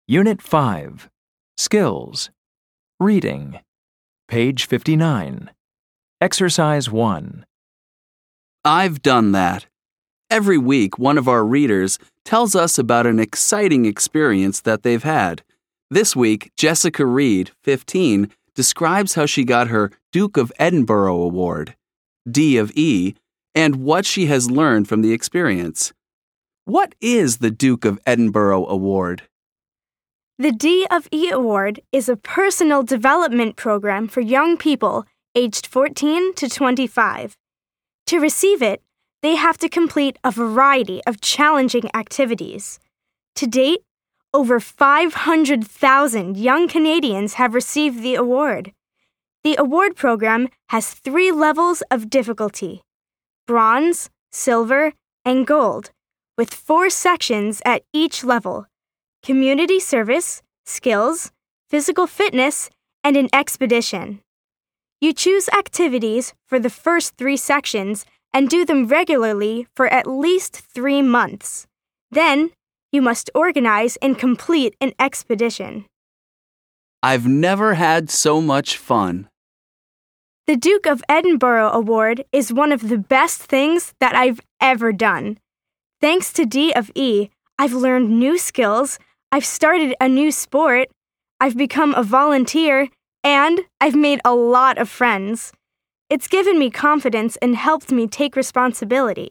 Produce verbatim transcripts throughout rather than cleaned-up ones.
Unit five. Skills. Reading. Page fifty-nine. Exercise one. I've done that. Every week, one of our readers tells us about an exciting experience that they've had. This week, Jessica Reed, fifteen, describes how she got her Duke of Edinburgh Award, D of E, and what she has learned from the experience. What is the Duke of Edinburgh Award? The D of E Award is a personal development program for young people aged fourteen to twenty-five. To receive it, they have to complete a variety of challenging activities. To date, over five hundred thousand young Canadians have received the award. The award program has three levels of difficulty: bronze, silver, and gold, with four sections at each level: community service, skills, physical fitness, and an expedition. You choose activities for the first three sections and do them regularly for at least three months. Then, you must organize and complete an expedition. I've never had so much fun. The Duke of Edinburgh Award is one of the best things that I've ever done. Thanks to D of E, I've learned new skills, I've started a new sport, I've become a volunteer, and I've made a lot of friends. It's given me confidence and helped me take responsibility.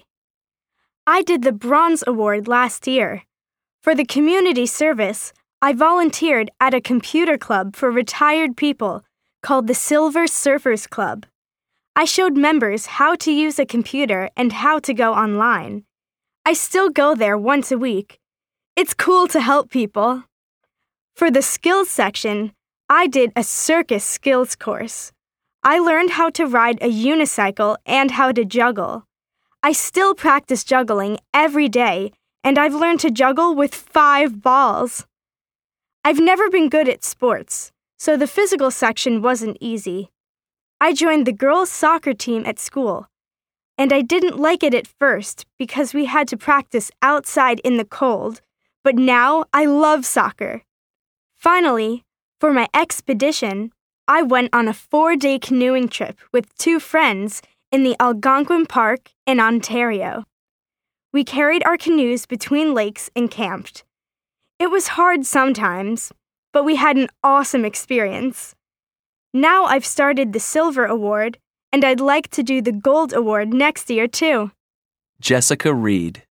I did the Bronze Award last year. For the community service, I volunteered at a computer club for retired people called the Silver Surfers Club. I showed members how to use a computer and how to go online. I still go there once a week. It's cool to help people. For the skills section, I did a circus skills course. I learned how to ride a unicycle and how to juggle. I still practice juggling every day, and I've learned to juggle with five balls. I've never been good at sports, so the physical section wasn't easy. I joined the girls' soccer team at school, and I didn't like it at first because we had to practice outside in the cold, but now I love soccer. Finally, for my expedition, I went on a four-day canoeing trip with two friends in the Algonquin Park in Ontario. We carried our canoes between lakes and camped. It was hard sometimes, but we had an awesome experience. Now I've started the Silver Award, and I'd like to do the Gold Award next year too. Jessica Reed.